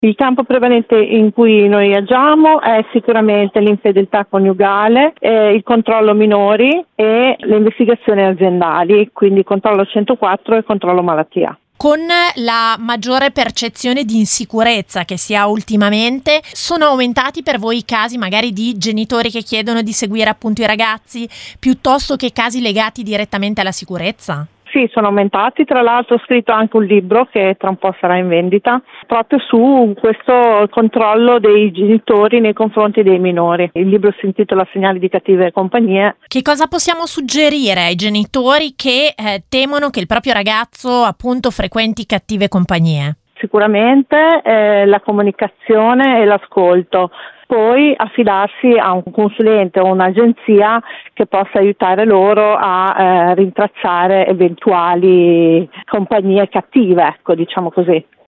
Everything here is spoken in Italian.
Il campo prevalente in cui noi agiamo è sicuramente l'infedeltà coniugale, il controllo minori e le investigazioni aziendali, quindi controllo 104 e controllo malattia. Con la maggiore percezione di insicurezza che si ha ultimamente, sono aumentati per voi i casi magari di genitori che chiedono di seguire appunto i ragazzi piuttosto che casi legati direttamente alla sicurezza? Sì, sono aumentati, tra l'altro ho scritto anche un libro che tra un po' sarà in vendita, proprio su questo controllo dei genitori nei confronti dei minori. Il libro si intitola Segnali di cattive compagnie. Che cosa possiamo suggerire ai genitori che temono che il proprio ragazzo appunto frequenti cattive compagnie? Sicuramente la comunicazione e l'ascolto. Poi affidarsi a un consulente o un'agenzia che possa aiutare loro a rintracciare eventuali compagnie cattive, ecco, diciamo così.